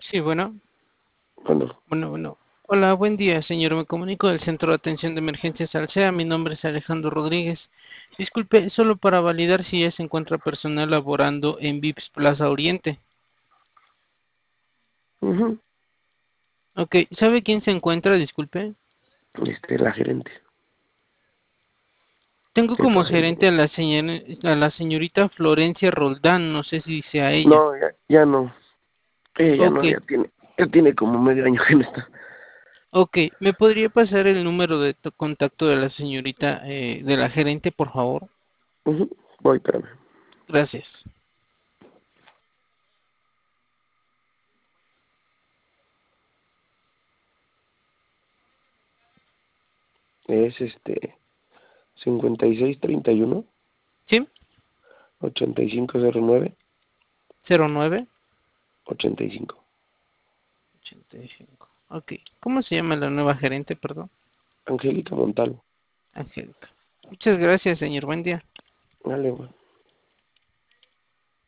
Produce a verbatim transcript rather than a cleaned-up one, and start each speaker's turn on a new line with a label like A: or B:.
A: Sí, bueno,
B: Bueno,
A: bueno, bueno. Hola, buen día, señor. Me comunico del Centro de Atención de Emergencias Alsea. Mi nombre es Alejandro Rodríguez. Disculpe, solo para validar si ya se encuentra personal laborando en Vips Plaza Oriente.
B: ujú,
A: Ok, ¿sabe quién se encuentra? Disculpe.
B: este, la gerente,
A: Tengo
B: jefa
A: como
B: de...
A: gerente a la señora, a la señorita Florencia Roldán. No sé si sea ella.
B: No, ya, ya no, ella ya
A: Ok,
B: no, ya tiene, ya tiene como medio año que no está.
A: ok. ¿Me podría pasar el número de to- contacto de la señorita, eh, de la gerente, por favor?
B: Ujú, voy, espérame.
A: Gracias.
B: Es este, cincuenta y seis treinta y uno
A: ¿Sí?
B: ochenta y cinco cero nueve
A: Cero nueve.
B: ochenta y cinco.
A: ochenta y cinco. Ok. ¿Cómo se llama la nueva gerente, perdón?
B: Angélica Montalvo.
A: Angélica. Muchas gracias, señor. Buen día.
B: Dale, güey.